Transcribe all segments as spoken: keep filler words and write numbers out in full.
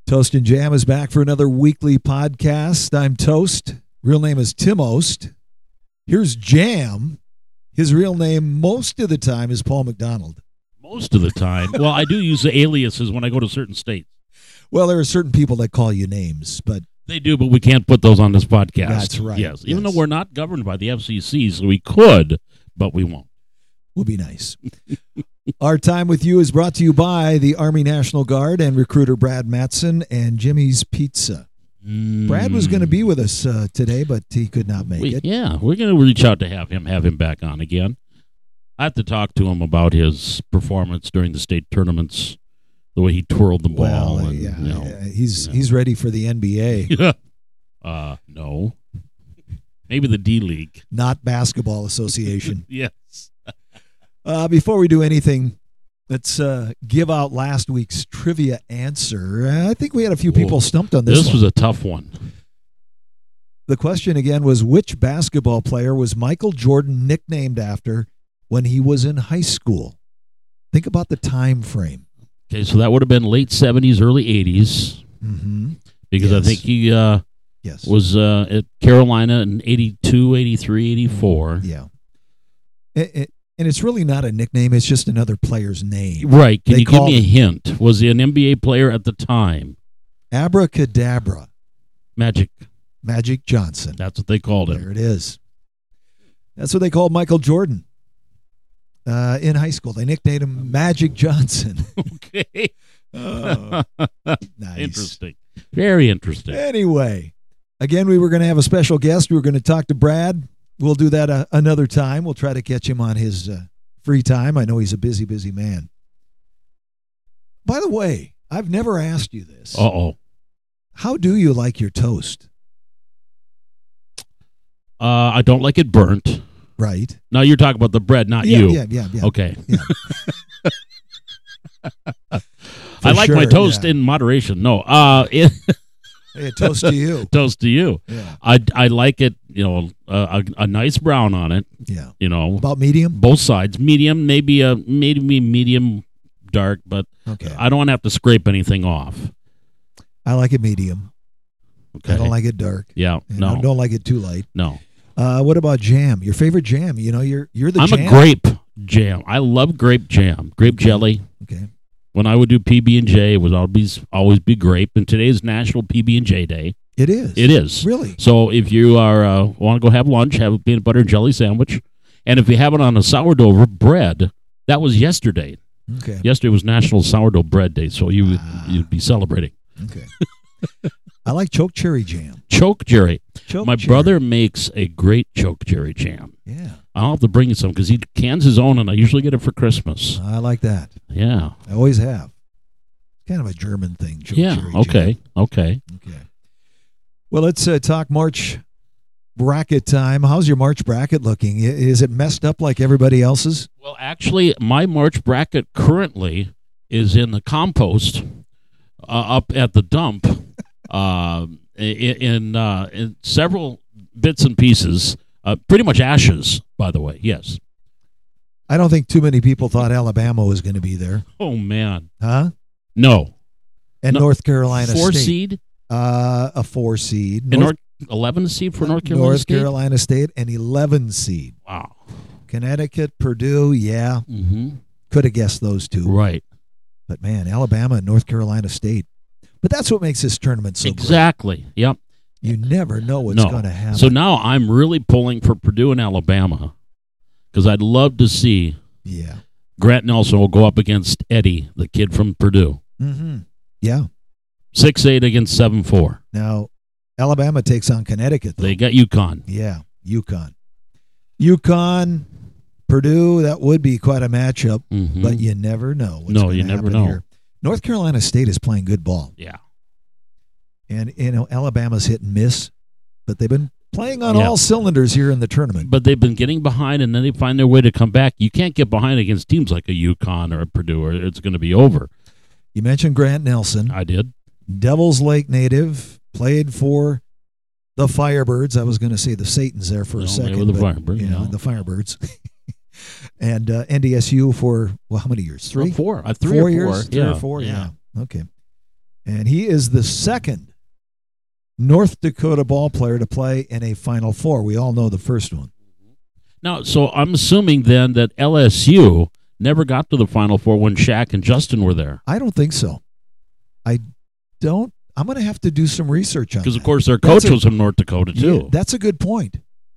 Toast and Jam is back for another weekly podcast. I'm Toast. Real name is Tim Oast. Here's Jam. His real name most of the time is Paul McDonald. Most of the time. Well, I do use the aliases when I go to certain states. Well, there are certain people that call you names, but... They do, but we can't put those on this podcast. That's right. Yes, even yes. though we're not governed by the F C C, so we could, but we won't. Will be nice. Our time with you is brought to you by the Army National Guard and recruiter Brad Matson and Jimmy's Pizza. Mm. Brad was going to be with us uh, today, but he could not make we, it. Yeah, we're going to reach out to have him have him back on again. I have to talk to him about his performance during the state tournaments, the way he twirled the ball. Well, and, yeah, you know, yeah, he's you know. he's ready for the N B A. uh, no, maybe the D League, not Basketball Association. Yes. Uh, before we do anything, let's uh, give out last week's trivia answer. Uh, I think we had a few people Whoa. stumped on this This one. was a tough one. The question again was, which basketball player was Michael Jordan nicknamed after when he was in high school? Think about the time frame. Okay, so that would have been late seventies, early eighties, Mm-hmm. because Yes. I think he uh, Yes. was uh, at Carolina in eighty-two, eighty-three, eighty-four. Yeah. It, it, and it's really not a nickname. It's just another player's name. Right. Can They you give me a called- hint? Was he an N B A player at the time? Abracadabra. Magic. Magic Johnson. That's what they called him. There it is. That's what they called Michael Jordan uh, in high school. They nicknamed him Magic Johnson. Okay. Oh, nice. Interesting. Very interesting. Anyway, again, we were going to have a special guest. We were going to talk to Brad. We'll do that uh, another time. We'll try to catch him on his uh, free time. I know he's a busy, busy man. By the way, I've never asked you this. Uh-oh. How do you like your toast? Uh, I don't like it burnt. Right. Now you're talking about the bread, not yeah, you. Yeah, yeah, yeah. Okay. Yeah. I like sure, my toast yeah. in moderation. No. Uh, it, Hey, toast to you. toast to you. Yeah. I, I like it, you know, uh, a, a nice brown on it, Yeah. you know. About medium? Both sides. Medium, maybe a maybe medium dark, but Okay. I don't want to have to scrape anything off. I like it medium. Okay. I don't like it dark. Yeah. And No. I don't like it too light. No. Uh, what about jam? Your favorite jam? You know, you're you're the I'm jam. a grape jam. I love grape jam. Grape jelly. Okay. When I would do P B and J, it would always always be grape. And today's National P B and J Day. It is. It is. Really? So if you are uh, want to go have lunch, have a peanut butter and jelly sandwich, and if you have it on a sourdough bread, that was yesterday. Okay. Yesterday was National Sourdough Bread Day, so you would Ah. you'd be celebrating. Okay. I like choke cherry jam. Choke cherry. Choke My cherry. brother makes a great choke cherry jam. Yeah. I'll have to bring you some because he cans his own, and I usually get it for Christmas. I like that. Yeah. I always have. Kind of a German thing. Choke Yeah. cherry Okay. jam. Okay. Okay. Well, let's uh, talk March bracket time. How's your March bracket looking? I- Is it messed up like everybody else's? Well, actually, my March bracket currently is in the compost uh, up at the dump uh, in in, uh, in several bits and pieces. Uh, pretty much ashes, by the way. Yes. I don't think too many people thought Alabama was going to be there. Oh man. Huh? No. And No. North Carolina Four State. seed. Uh, a four seed. And North, eleven seed for North Carolina North State? Carolina State, an eleven seed. Wow. Connecticut, Purdue, yeah. Mm-hmm. Could have guessed those two. Right. But man, Alabama and North Carolina State. But that's what makes this tournament so Exactly. Yep. great. You never know what's No. going to happen. So now I'm really pulling for Purdue and Alabama because I'd love to see yeah. Grant Nelson will go up against Eddie, the kid from Purdue. Mm-hmm. Yeah. six eight against seven four. Now, Alabama takes on Connecticut. Though. They got UConn. Yeah, UConn. UConn, Purdue, that would be quite a matchup, Mm-hmm. but you never know what's No, going you to never happen know. here. North Carolina State is playing good ball. Yeah. And, you know, Alabama's hit and miss, but they've been playing on Yeah. all cylinders here in the tournament. But they've been getting behind, and then they find their way to come back. You can't get behind against teams like a UConn or a Purdue, or it's going to be over. You mentioned Grant Nelson. I did. Devils Lake native, played for the Firebirds. I was going to say the Satans there for No, a they second. were the but, Firebirds, you know, yeah. the Firebirds. And uh, N D S U for, well, how many years? Three? Oh, four. Uh, three four or years? four. Three yeah. or four? Yeah. Okay. And he is the second North Dakota ball player to play in a Final Four. We all know the first one. Now, so I'm assuming then that L S U never got to the Final Four when Shaq and Justin were there. I don't think so. I don't. I'm going to have to do some research on that. Because, of course, their coach a, was from North Dakota, too. Yeah, that's a good point.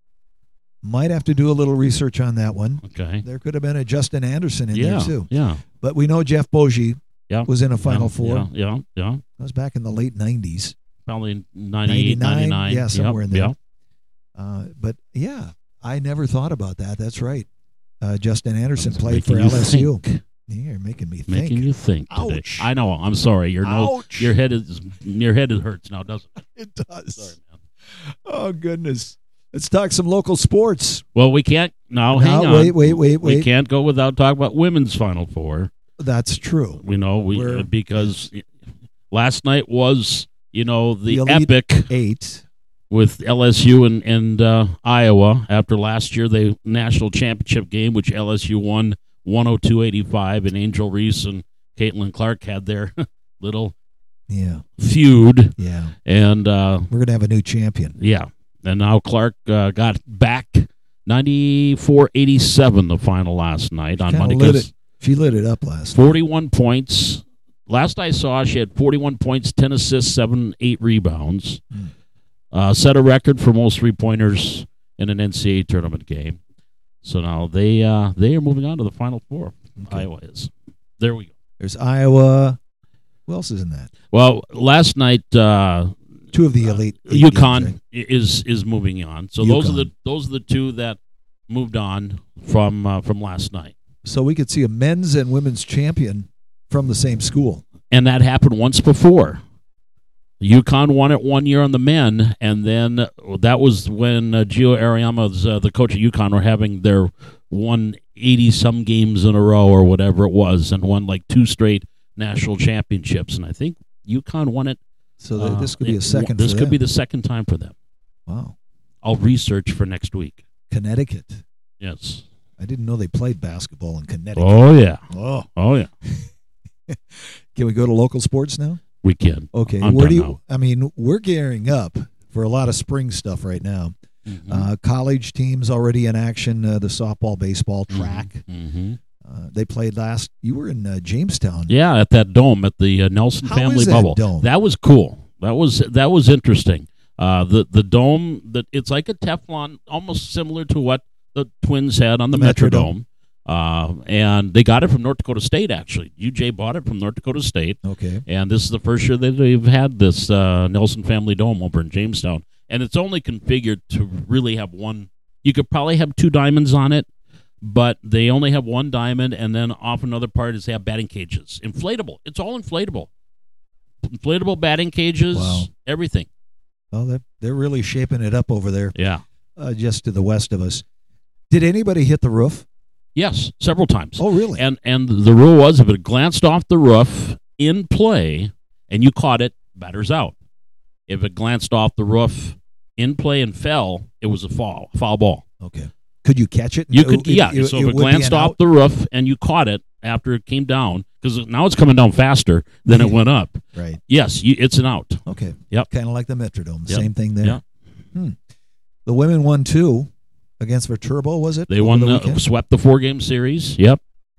Might have to do a little research on that one. Okay. There could have been a Justin Anderson in yeah, there, too. Yeah. But we know Jeff Bogie yeah. was in a Final yeah, Four. Yeah, yeah, yeah. That was back in the late nineties. Probably ninety-eight, ninety-nine. Yeah, somewhere yep, in there. Yep. Uh, but, yeah, I never thought about that. That's right. Uh, Justin Anderson That's played for making you L S U. think. Yeah, you're making me think. Making you think today. Ouch. I know. I'm sorry. Your nose, Ouch. your head is your head hurts now, doesn't it? It does. Sorry, man. Oh, goodness. Let's talk some local sports. Well, we can't. Now, hang No, on. wait, wait, wait, We wait. can't go without talking about women's Final Four. That's true. We know we We're- because last night was you know the, The Elite epic Eight. with L S U and and uh, Iowa after last year the national championship game, which L S U won one oh two eighty-five, and Angel Reese and Caitlin Clark had their little Yeah, feud, yeah. and uh, We're going to have a new champion. yeah, and now Clark uh, got back ninety-four eighty-seven the final last night on Kinda Monday. lit 'cause it. She lit it up last night. forty-one points. Last I saw, she had forty-one points, ten assists, seven, eight rebounds. Mm. Uh, set a record for most three-pointers in an N C A A tournament game. So now they uh, they are moving on to the Final Four. Okay. Iowa is. There we go. There's Iowa. Who else is in that? Well, last night uh, Two of the elite. eight games, UConn right? is is moving on. So those are UConn. the those are the two that moved on from uh, from last night. So we could see a men's and women's champion from the same school. And that happened once before. UConn won it one year on the men, and then uh, that was when uh, Gio Ariyama's uh, the coach of UConn, were having their one eighty some games in a row or whatever it was, and won like two straight national championships. And I think UConn won it. So th- uh, this could be a it- second This for could them. be the second time for them. Wow. I'll research for next week. Connecticut. Yes. I didn't know they played basketball in Connecticut. Oh yeah. Oh. Oh yeah. Can we go to local sports now? We can. Okay. I'm Where done do you? now. I mean, we're gearing up for a lot of spring stuff right now. Mhm. Uh, college teams already in action. Uh, the softball, baseball, track. Mhm. Uh, they played last. You were in uh, Jamestown. Yeah, at that dome at the uh, Nelson How family is that bubble. dome? That was cool. That was that was interesting. Uh, the the dome that it's like a Teflon, almost similar to what the Twins had on the, The Metrodome. Uh, and they got it from North Dakota State. Actually, U J bought it from North Dakota State, Okay. and this is the first year that they've had this uh, Nelson family dome over in Jamestown. And it's only configured to really have one. You could probably have two diamonds on it, but they only have one diamond, and then off another part is they have batting cages. Inflatable. It's all inflatable. Inflatable batting cages, Wow. everything. Well, they're, they're really shaping it up over there, Yeah. uh, just to the west of us. Did anybody hit the roof? Yes, several times. Oh, really? And and the rule was if it glanced off the roof in play and you caught it, batter's out. If it glanced off the roof in play and fell, it was a foul, foul ball. Okay. Could you catch it? You could, It- yeah. it- so it if would it be glanced an off out? the roof and you caught it after it came down, because now it's coming down faster than it went up. Right. Yes, you, it's an out. Okay. Yep. Kind of like the Metrodome. Yep. Same thing there. Yep. Hmm. The women won two against Viterbo, was it? They over won, the the, weekend? swept the four game series. Yep.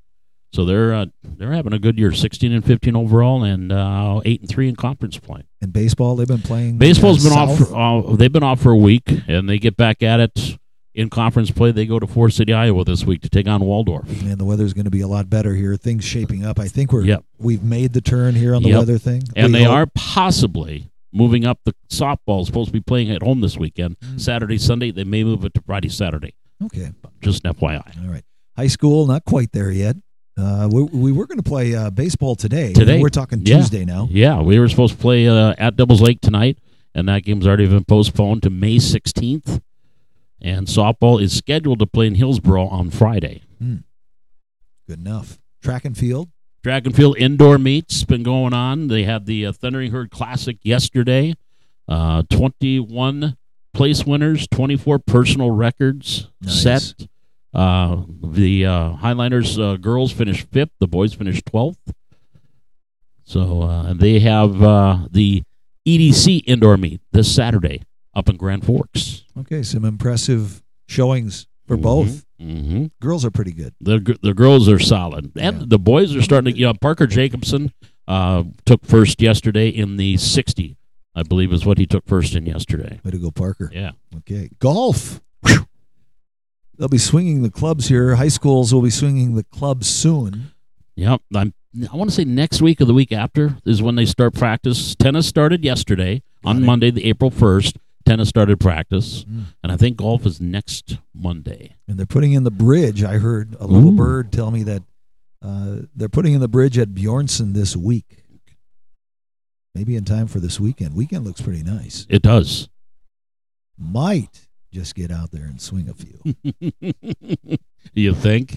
So they're uh, they're having a good year, sixteen and fifteen overall, and uh, eight and three in conference play. And baseball, they've been playing. Baseball's uh, been off. south? For, uh, they've been off for a week, and they get back at it in conference play. They go to Forest City, Iowa this week to take on Waldorf. And the weather's going to be a lot better here. Things shaping up. I think we're Yep. we've made the turn here on the Yep. weather thing. And We they hope. are possibly moving up the softball. Supposed to be playing at home this weekend, Mm. Saturday, Sunday. They may move it to Friday, Saturday. Okay. Just an F Y I. All right. High school, not quite there yet. Uh, we, we were going to play uh, baseball today. Today. We're talking Yeah. Tuesday now. Yeah, we were supposed to play uh, at Devils Lake tonight, and that game's already been postponed to May sixteenth. And softball is scheduled to play in Hillsboro on Friday. Good enough. Track and field. Track and field indoor meets been going on. They had the uh, Thundering Herd Classic yesterday. Uh, twenty-one place winners, twenty-four personal records Nice. set. Uh, the uh, Highliners uh, girls finished fifth. The boys finished twelfth. So uh, they have uh, the E D C indoor meet this Saturday up in Grand Forks. Okay, some impressive showings for both. Mm-hmm. Girls are pretty good. The the girls are solid, and Yeah. the boys are starting to. You know, Parker Jacobson uh, took first yesterday in the sixty, I believe, is what he took first in yesterday. Way to go, Parker. Yeah. Okay, golf. Whew. They'll be swinging the clubs here. High schools will be swinging the clubs soon. Yep. I'm, I want to say next week or the week after is when they start practice. Tennis started yesterday on Got it. Monday, the April first. Tennis started practice, Mm. and I think golf is next Monday. And they're putting in the bridge. I heard a little Ooh. bird tell me that uh, they're putting in the bridge at Bjornson this week. Maybe in time for this weekend. Weekend looks pretty nice. It does. Might just get out there and swing a few. You think?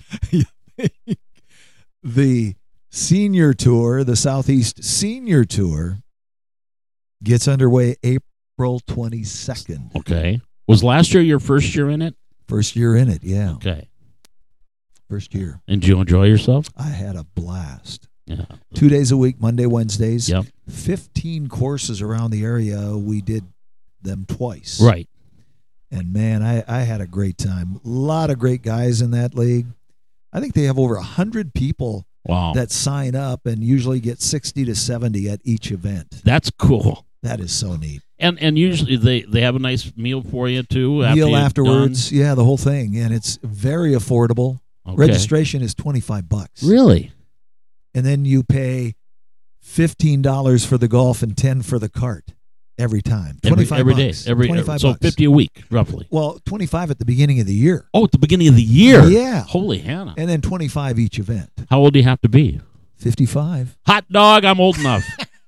The senior tour, the Southeast Senior Tour, gets underway April twenty-second. Okay. Was last year your first year in it? First year in it, yeah. Okay. First year. And did you enjoy yourself? I had a blast. Yeah. Two days a week, Monday, Wednesdays. Yep. fifteen courses around the area. We did them twice. Right. And, man, I, I had a great time. A lot of great guys in that league. I think they have over one hundred people Wow. that sign up and usually get sixty to seventy at each event. That's cool. That is so neat. And and usually they, they have a nice meal for you too. After Meal you're afterwards. Yeah, the whole thing. And it's very affordable. done? Okay. Registration is twenty-five bucks. Really? And then you pay fifteen dollars for the golf and ten for the cart every time. Every, twenty-five every day. bucks. Every twenty-five so bucks. fifty a week, roughly. Well, twenty-five at the beginning of the year. Oh, at the beginning of the year. Yeah. Holy Hannah. And then twenty-five each event. How old do you have to be? fifty-five. Hot dog, I'm old enough.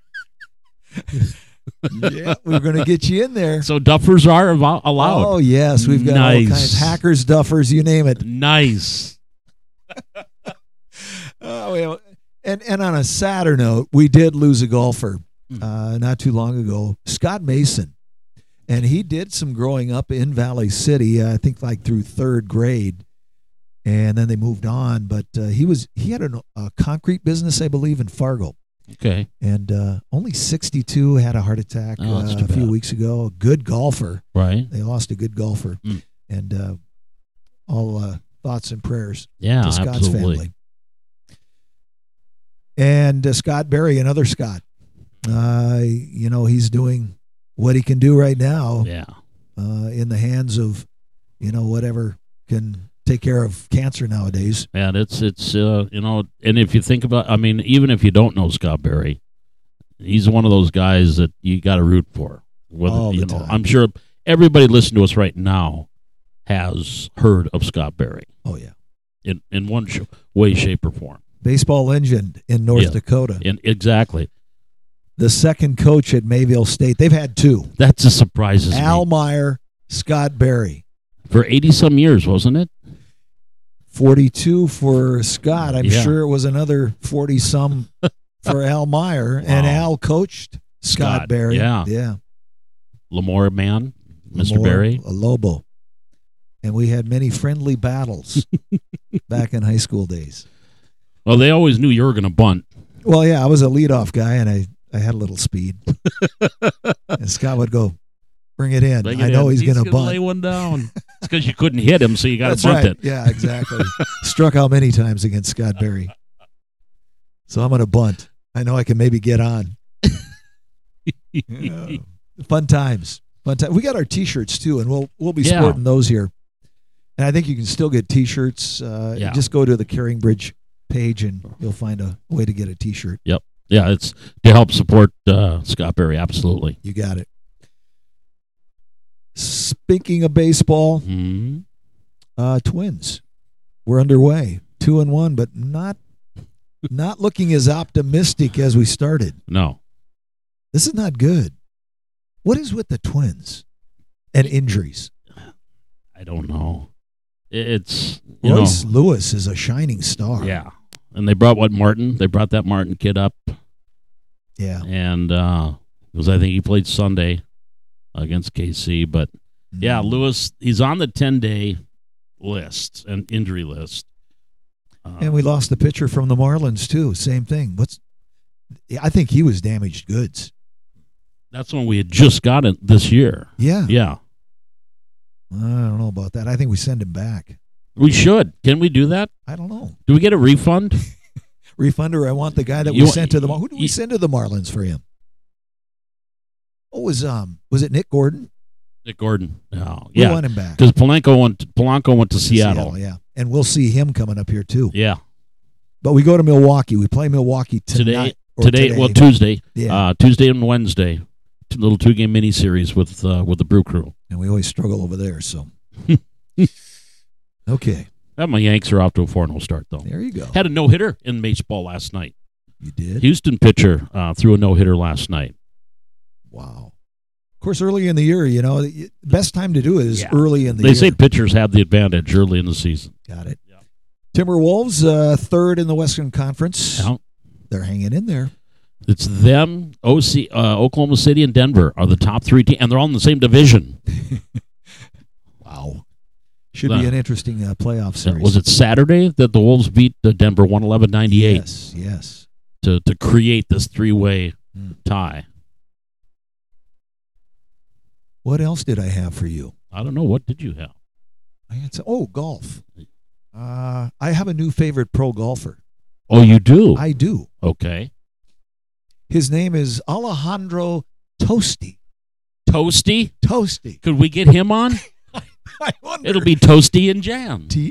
Yeah, we're going to get you in there. So duffers are avo- allowed. Oh, yes. We've got Nice. all kinds. Hackers, duffers, you name it. Nice. Oh, well, and, and on a sadder note, we did lose a golfer Hmm. uh, not too long ago, Scott Mason. And he did some growing up in Valley City, uh, I think like through third grade. And then they moved on. But uh, he was he had an, a concrete business, I believe, in Fargo. Okay. And uh, only sixty-two, had a heart attack Oh, that's uh, too a few bad. weeks ago. A good golfer. Right. They lost a good golfer. Mm. And uh, all uh, thoughts and prayers Yeah, to Scott's absolutely. family. And uh, Scott Berry, another Scott. Uh, you know, he's doing what he can do right now Yeah. uh, in the hands of, you know, whatever can take care of cancer nowadays. And it's it's uh, you know, and if you think about, I mean, even if you don't know Scott Berry, he's one of those guys that you got to root for. Whether, All the you know, time. I'm sure everybody listening to us right now has heard of Scott Berry Oh, yeah. in in one sh- way, shape, or form. Baseball legend in North Yeah. Dakota. And exactly, The second coach at Mayville State. They've had two. that's a surprises Al me. Meyer, Scott Berry. For eighty some years, wasn't it? forty-two for Scott. I'm Yeah. sure it was another forty-some for Al Meyer. And Wow. Al coached Scott, Scott, Berry. yeah. Yeah. Lamore man, Mister Lamore, Berry. a Lobo. And we had many friendly battles back in high school days. Well, they always knew you were going to bunt. Well, yeah, I was a leadoff guy, and I, I had a little speed. And Scott would go, bring it in. Bring I it know in. he's, going to gonna bunt. lay one down. It's because you couldn't hit him, so you got That's to bunt right. it. Yeah, exactly. Struck out many times against Scott Berry. So I'm going to bunt. I know I can maybe get on. Yeah. Fun times. Fun time. We got our T-shirts too, and we'll we'll be Yeah. sporting those here. And I think you can still get T-shirts. Uh, Yeah. Just go to the Caring Bridge page, and you'll find a way to get a T-shirt. Yeah, it's to help support uh, Scott Berry. Absolutely. You got it. Speaking of baseball, hmm uh, Twins, we're underway, two and one, but not not looking as optimistic as we started. No. This is not good. What is with the Twins and injuries? I don't know. It's you Royce know, Lewis is a shining star. yeah, and they brought what Martin. They brought that Martin kid up, Yeah. and uh, because I think he played Sunday against K C. But yeah, Mm. Lewis, he's on the ten day list and injury list. Uh, And we lost the pitcher from the Marlins too. Same thing. What's I think he was damaged goods. That's when we had just got it this year. Yeah. Yeah. I don't know about that. I think we send him back. We should. Can we do that? I don't know. Do we get a refund? Refund, or I want the guy that You we want- sent to the Mar- who did we you- send to the Marlins for him? What was um was it Nick Gordon? Nick Gordon. Oh, We yeah. want him back. Because Polanco went, Polanco went to To Seattle. yeah. And we'll see him coming up here too. Yeah. But we go to Milwaukee. We play Milwaukee tonight. Today, or today, well, Tuesday. Yeah. Uh, Tuesday and Wednesday. Two, little two-game mini-series with, uh, with the Brew Crew. And we always struggle over there, so. Okay. That my Yanks are off to a four oh start, though. There you go. Had a no-hitter in baseball last night. You did? Houston pitcher uh, threw a no-hitter last night. Wow. Of course, early in the year, you know, the best time to do it is Yeah. early in the They year. say pitchers have the advantage early in the season. Got it. Yeah. Timberwolves, uh, third in the Western Conference. Yeah. They're hanging in there. It's them, O C, uh, Oklahoma City, and Denver are the top three teams, and they're all in the same division. Wow. Should Uh, be an interesting uh, playoff series. Was it Saturday that the Wolves beat uh, Denver one eleven ninety-eight Yes, yes. to, to create this three-way Mm. tie? What else did I have for you? I don't know. What did you have? I had some, oh, golf. Uh, I have a new favorite pro golfer. Oh, you do? I do. Okay. His name is Alejandro Tosti. Toasty? Tosti. Could we get him on? I wonder. It'll be Toasty and Jam. T-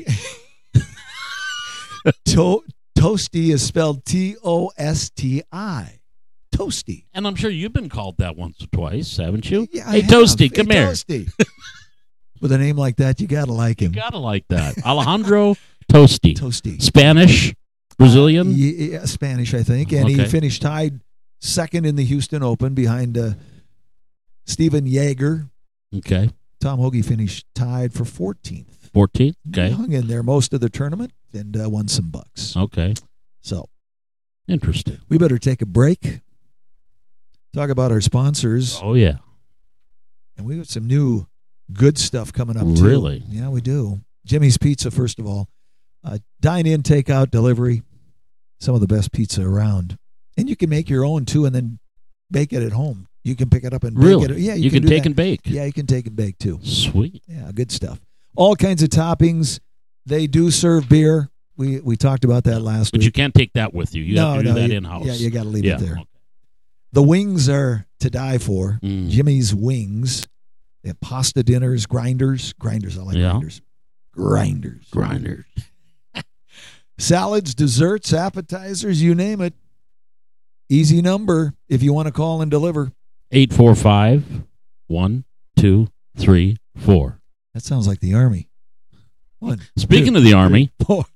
to- Tosti is spelled T O S T I. Toasty. And I'm sure you've been called that once or twice, haven't you? Yeah, I hey, have. Toasty, come Hey, here. Toasty. With a name like that, you gotta like You him. gotta like that. Alejandro Toasty. Toasty. Spanish, Brazilian. Uh, yeah, Spanish, I think, and he Okay. finished tied second in the Houston Open behind uh, Steven Yeager. Okay. Tom Hoagie finished tied for fourteenth. fourteenth. He Okay. hung in there most of the tournament and uh, won some bucks. Okay. So Interesting. we better take a break. Talk about our sponsors, Oh, yeah. and we got some new good stuff coming up too. Really? Yeah, we do. Jimmy's Pizza, first of all, uh, dine in, take out, delivery. Some of the best pizza around, and you can make your own too, and then bake it at home. You can pick it up and bake Really? it. Yeah, you, You can do take that. and bake. Yeah, you can take and bake too. Sweet. Yeah, good stuff. All kinds of toppings. They do serve beer. We we talked about that last But week. you can't take that with you. You no, have to do no, that you- in house. Yeah, you got to leave yeah. it there. Okay. The wings are to die for. Mm. Jimmy's Wings. They have pasta dinners, grinders, grinders. I like Yeah. grinders. Grinders. Grinders. Salads, desserts, appetizers, you name it. Easy number if you want to call and deliver. eight four five, one two three four. That sounds like the Army. One, Speaking two, of the Army, three, four.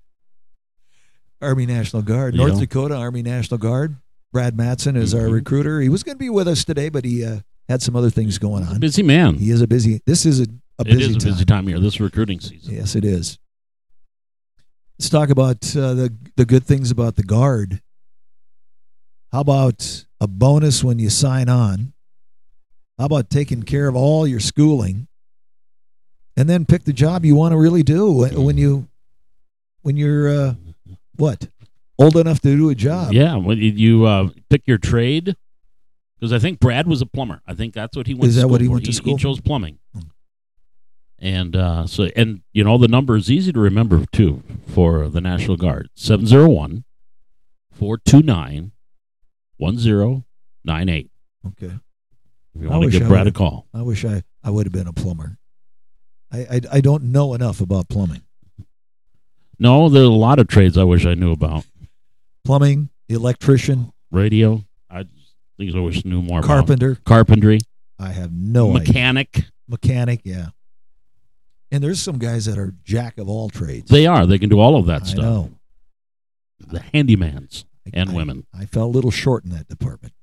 Army National Guard. Yeah. North Dakota Army National Guard. Brad Matson is our Mhm. recruiter. He was going to be with us today, but he uh, had some other things going on. busy man. He is a busy. This is a, a It busy is a busy time. time here. This recruiting season. Yes, it is. Let's talk about uh, the the good things about the Guard. How about a bonus when you sign on? How about taking care of all your schooling, and then pick the job you want to really do when when you when you're uh, what old enough to do a job? Yeah, when you, you uh, pick your trade, because I think Brad was a plumber. I think that's what he went. Is to that school what he for. went to school He for? chose plumbing, Hmm. and uh, so and you know the number is easy to remember too for the National Guard: seven zero one, four two nine, one zero nine eight. Okay. If you I want to wish give I Brad a would've- call. I wish I, I would have been a plumber. I, I I don't know enough about plumbing. No, there's a lot of trades I wish I knew about. Plumbing, electrician, Radio, I think I wish I knew more carpenter. about. Carpentry, I have no idea. mechanic. Mechanic, yeah. And there's some guys that are jack of all trades. They are. They can do all of that I stuff. know. The handymans I- and I- women. I fell a little short in that department.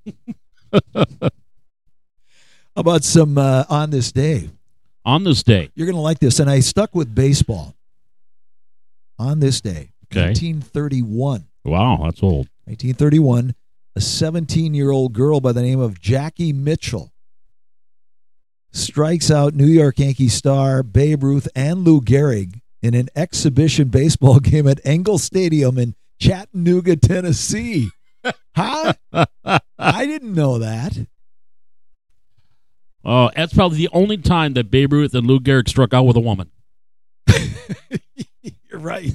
How about some uh, on this day? On this day, You're going to like this. And I stuck with baseball. On this day, Okay. nineteen thirty-one. wow, that's old. nineteen thirty-one, a seventeen-year-old girl by the name of Jackie Mitchell strikes out New York Yankee star Babe Ruth and Lou Gehrig in an exhibition baseball game at Engel Stadium in Chattanooga, Tennessee. Huh? I didn't know that. Oh, that's probably the only time that Babe Ruth and Lou Gehrig struck out with a woman. You're right.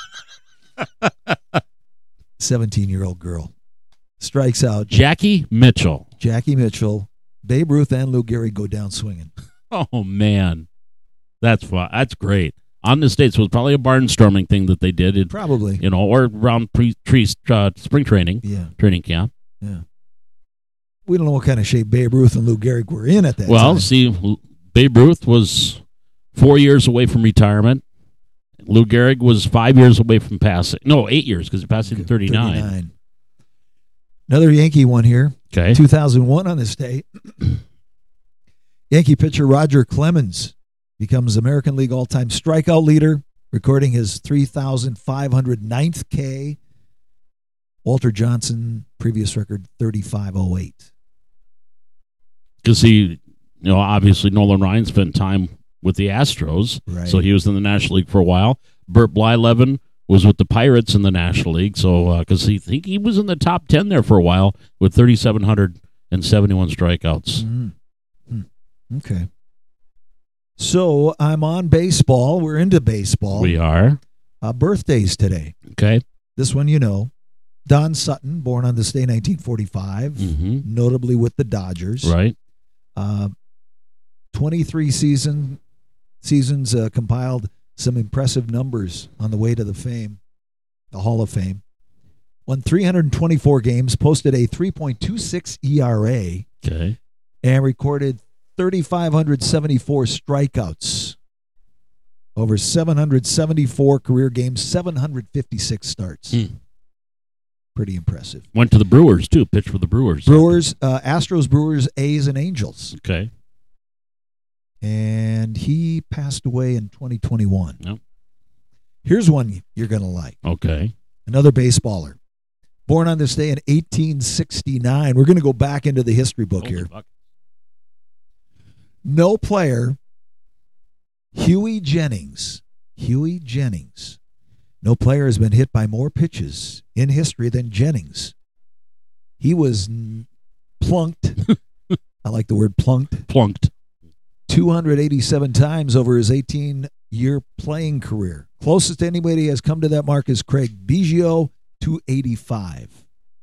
seventeen-year-old girl strikes out. Jackie Mitchell. Jackie Mitchell, Babe Ruth, and Lou Gehrig go down swinging. Oh, man. That's fun. That's great. On the States was probably a barnstorming thing that they did. It, Probably. you know, or around pre, pre uh, spring training, Yeah. training camp. Yeah. We don't know what kind of shape Babe Ruth and Lou Gehrig were in at that Well, time. see, Babe Ruth was four years away from retirement. Lou Gehrig was five years away from passing. No, eight years because he passed in thirty-nine. thirty-nine. Another Yankee one here. Okay. two thousand one on this day. Yankee pitcher Roger Clemens becomes American League all-time strikeout leader, recording his three thousand five hundred ninth K. Walter Johnson, previous record, thirty-five oh eight. Because he, you know, obviously Nolan Ryan spent time with the Astros, Right. so he was in the National League for a while. Burt Blyleven was with the Pirates in the National League, so because he think he was in the top ten there for a while with three thousand seven hundred seventy-one strikeouts. Mm-hmm. Okay. So I'm on baseball. We're into baseball. We are. Uh, birthdays today. Okay. This one you know. Don Sutton, born on this day, nineteen forty-five, Mm-hmm. notably with the Dodgers. Right. Uh, twenty-three season seasons uh, compiled some impressive numbers on the way to the fame, the Hall of Fame. Won three hundred twenty-four games, posted a three point two six E R A, Okay. and recorded three thousand five hundred seventy-four strikeouts. Over seven hundred seventy-four career games, seven hundred fifty-six starts. Hmm. Pretty impressive. Went to the Brewers, too. Pitched for the Brewers. Brewers, uh, Astros, Brewers, A's, and Angels. Okay. And he passed away in twenty twenty-one. Yep. Here's one you're going to like. Okay. Another baseballer. Born on this day in eighteen sixty-nine. We're going to go back into the history book Holy here. fuck. No player, Huey Jennings. Huey Jennings. No player has been hit by more pitches in history than Jennings. He was n- plunked. I like the word plunked. Plunked. two hundred eighty-seven times over his eighteen-year playing career. Closest anybody has come to that mark is Craig Biggio, two eighty-five.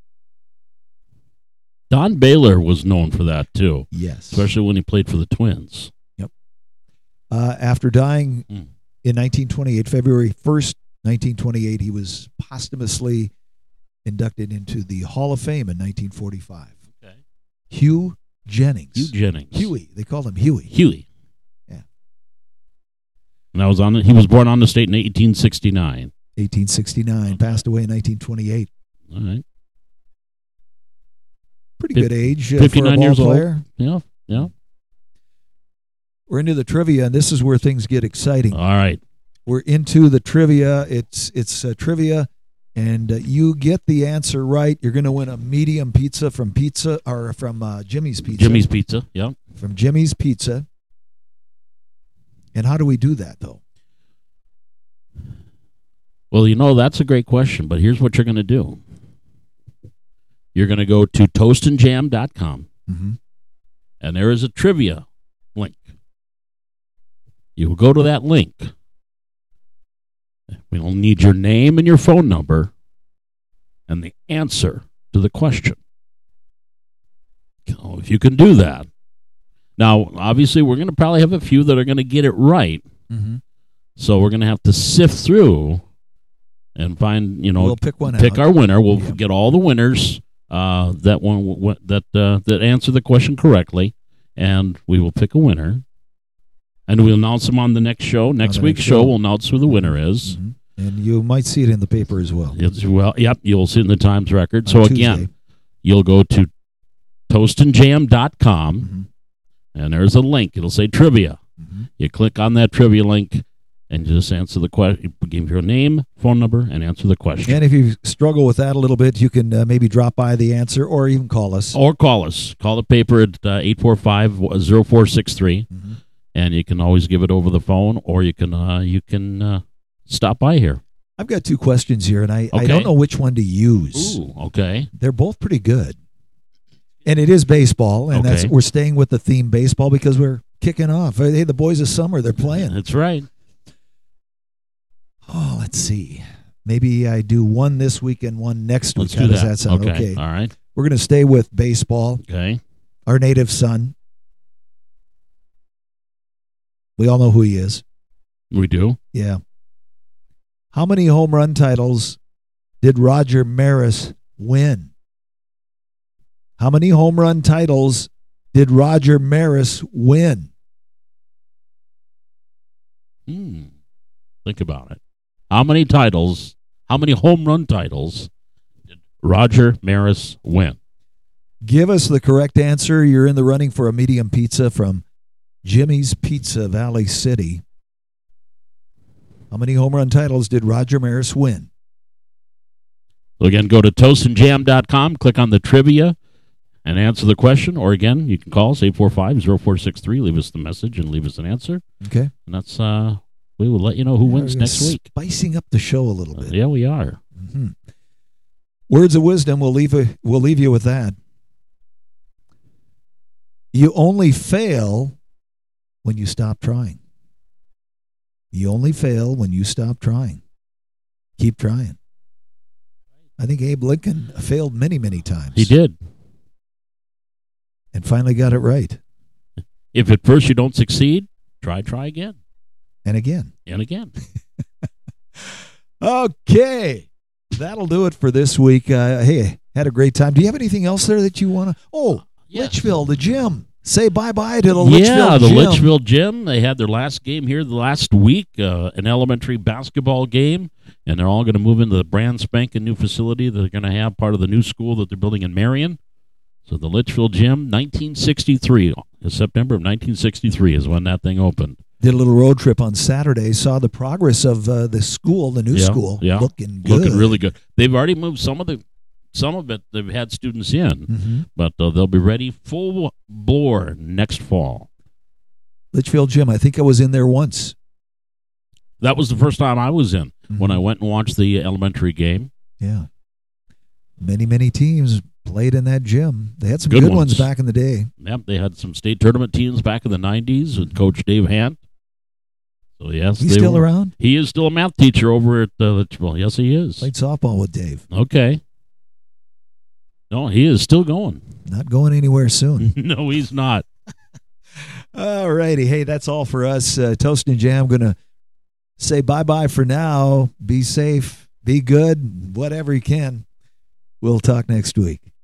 Don Baylor was known for that, too. Yes. Especially when he played for the Twins. Uh, after dying Mm. in nineteen twenty-eight, February first, nineteen twenty-eight, he was posthumously inducted into the Hall of Fame in nineteen forty-five. Okay. Hugh Jennings. Hugh Jennings. Huey. They called him Huey. Huey. Yeah. And I was on. He was born on the state in eighteen sixty-nine. eighteen sixty-nine. Okay. Passed away in nineteen twenty-eight. All right. Pretty Fif- good age uh, for a fifty-nine ball years old. player. Yeah. Yeah. We're into the trivia, and this is where things get exciting. All right. We're into the trivia. It's it's uh, trivia, and uh, you get the answer right, you're going to win a medium pizza from pizza or from uh, Jimmy's Pizza. Jimmy's Pizza. Yeah. From Jimmy's Pizza. And how do we do that, though? Well, you know, that's a great question, but here's what you're going to do. You're going to go to toast and jam dot com, Mm-hmm. and there is a trivia link. You will go to that link. We'll need your name and your phone number and the answer to the question. So if you can do that. Now, obviously, we're going to probably have a few that are going to get it right. Mm-hmm. So we're going to have to sift through and find, you know, We'll pick one pick out. our winner. We'll Yeah. get all the winners uh, that one that uh, that answer the question correctly, and we will pick a winner. And we'll announce them on the next show. Next the week's next show, show. we'll announce who the winner is. Mhm. And you might see it in the paper as well. It's, well, yep, you'll see it in the Times Record. On So Tuesday. again, you'll go to toast and jam dot com, Mhm. and there's a link. It'll say trivia. Mhm. You click on that trivia link, and just answer the question. Give your name, phone number, and answer the question. And if you struggle with that a little bit, you can uh, maybe drop by the answer or even call us. Or call us. Call the paper at uh, eight four five, zero four six three, Mhm. and you can always give it over the phone, or you can uh, you can uh, stop by here. I've got two questions here, and I, I Okay. don't know which one to use. Ooh, okay. They're both pretty good. And it is baseball, and that's Okay. we're staying with the theme baseball because we're kicking off. Hey, the boys of summer, they're playing. That's right. Oh, let's see. Maybe I do one this week and one next week. Let's How do does that. that sound? Okay. Okay. All right. We're going to stay with baseball, Okay. our native son. We all know who he is. We do. Yeah. How many home run titles did Roger Maris win? How many home run titles did Roger Maris win? Hmm. Think about it. How many titles, how many home run titles did Roger Maris win? Give us the correct answer. You're in the running for a medium pizza from Jimmy's Pizza, Valley City. How many home run titles did Roger Maris win? So again, go to toast and jam dot com, click on the trivia, and answer the question. Or again, you can call us eight four five, zero four six three, leave us the message, and leave us an answer. Okay. And that's, uh, we will let you know who wins We're next week. Spicing up the show a little Uh, bit. yeah, we are. Mm-hmm. Words of wisdom, we'll leave, a, we'll leave you with that. You only fail when you stop trying. You only fail when you stop trying. Keep trying. I think Abe Lincoln failed many, many times. He did. And finally got it right. If at first you don't succeed, try, try again. And again. And again. Okay. That'll do it for this week. Uh, hey, had a great time. Do you have anything else there that you want to? Oh, Yes. Litchfield, the gym. Say bye-bye to the Yeah, Litchfield the gym. Litchfield Gym. They had their last game here the last week, uh, an elementary basketball game, and they're all going to move into the brand spanking new facility that they're going to have part of the new school that they're building in Marion. So the Litchfield Gym, nineteen sixty-three, September of nineteen sixty-three is when that thing opened. Did a little road trip on Saturday. Saw the progress of uh, the school, the new Yeah, school, yeah. looking good. Looking really good. They've already moved some of the some of it. They've had students in, Mm-hmm. but uh, they'll be ready full bore next fall. Litchfield Gym. I think I was in there once. That was the first time I was in Mm-hmm. when I went and watched the elementary game. Yeah. Many, many teams played in that gym. They had some Good good, ones. ones. back in the day. Yep, they had some state tournament teams back in the nineties with Coach Dave Hant. So yes, He's they still were- around? He is still a math teacher over at uh, Litchfield. Yes, he is. Played softball with Dave. Okay. No, he is still going. Not going anywhere soon. No, he's not. All righty. Hey, that's all for us. Uh, Toast and Jam going to say bye-bye for now. Be safe. Be good. Whatever you can. We'll talk next week.